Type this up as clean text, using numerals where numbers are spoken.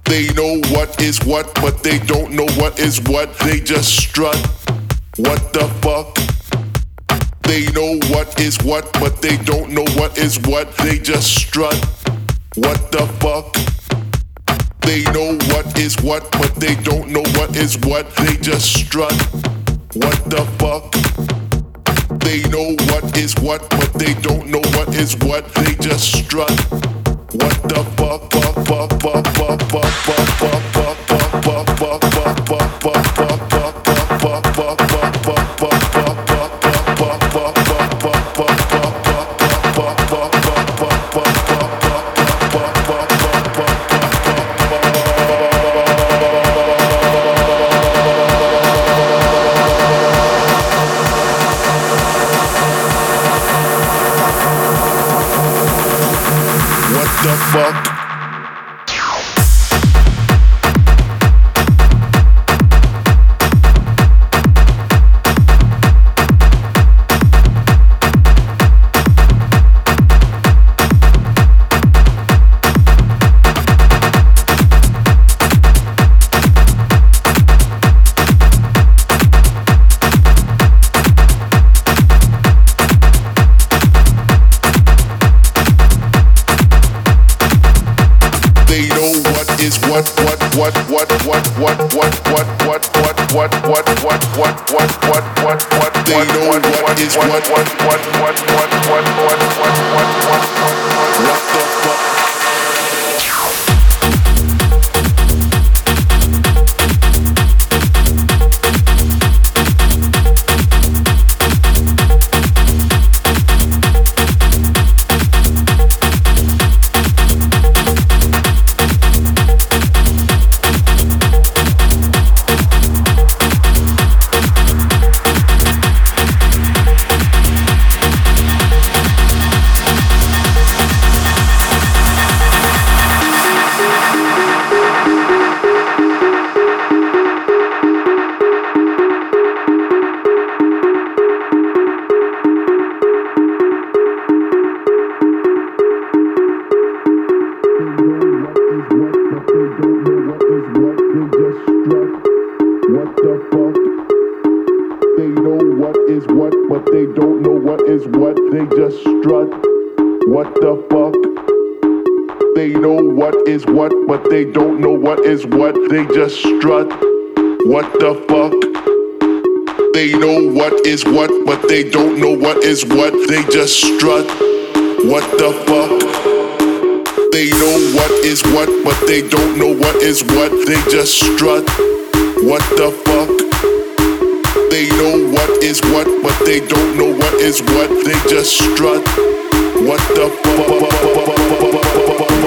They know what is what, but they don't know what is what. They just strut. What the fuck? They know what is what, but they don't know what is what. They just strut. What the fuck? They know what is what, but they don't know what is what. They just strut. What the fuck? They know what is what, but they don't know what is what. They just strut. What the fuck? Fuck, fuck, fuck, fuck, fuck, fuck, fuck, fuck, fuck, fuck, fuck, fuck, fuck, fuck, fuck, fuck, fuck, the fuck? They know what is what the fuck? They know what is what, but they don't know what is what. They just strut. What the fuck? They know what is what, but they don't know what is what. They just strut. What the fuck? They know what is what, but they don't know what is what. They just strut. What the fuck? They know what is what, but they don't know what is what. They just strut. What the fuck?